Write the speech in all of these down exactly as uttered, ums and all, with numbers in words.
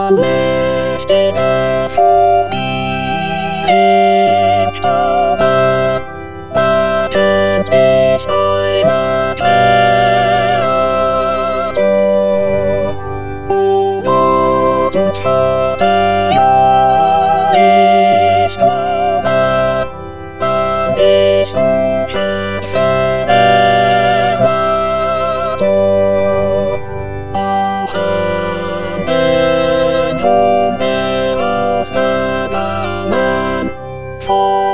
mächtiger Furie im Staume, wagend ich deiner Kreatur. O Gott und Vater, ja, ich glaube, an dich suchen verehrer du. O Handeln von mir ausgegangen, von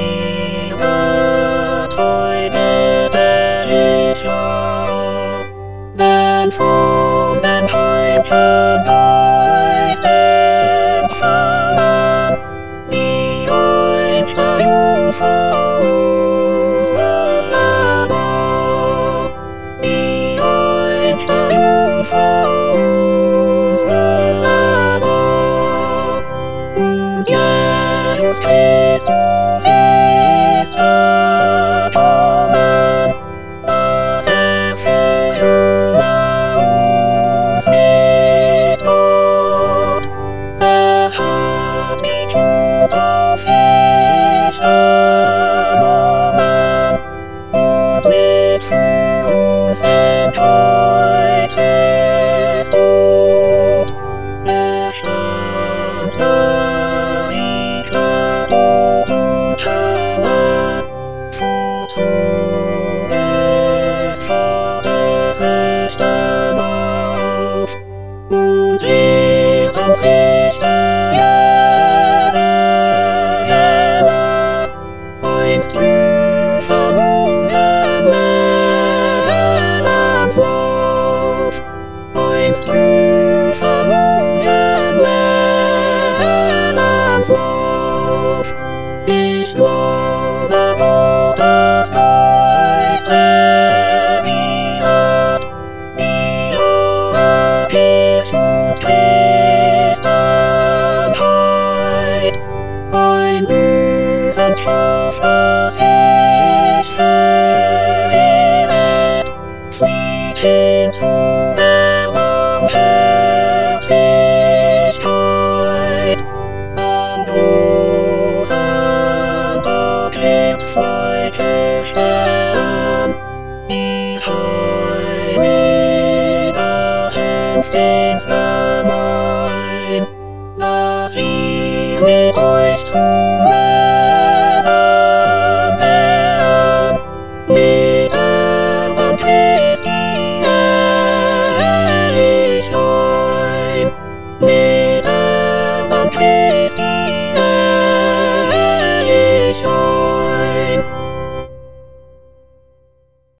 ihrer Zeuge der ich ja, denn von dem Heiligen Geist empfangen, wie euch der Jungfrau unseres Laders, wie euch der Jungfrau unseres Laders. Und Jesus Christus ist gekommen, dass er versöhne uns mit Gott. Er hat die Schuld auf sich genommen und litt für uns den Kreuzestod. Er stand, besiegte Tod und Hölle, wozu es Vaters Rechten auf, und lehrten sich der Jerusalem, einst prüfen unseren Lebenslauf, einst prüfen unseren Lebenslauf. Ich glaube, Gottes Geist regiert, die europäische Christenheit, ein Wissenschaft, das sich verehret, flieht hin zu der Barmherzigkeit. An Rosentag gibt's freundlich Stern, die heilige Hemddienste mein, dass wir mit euch zusammen werden, mit Erben Christi herrlich sein, mit Erben Christi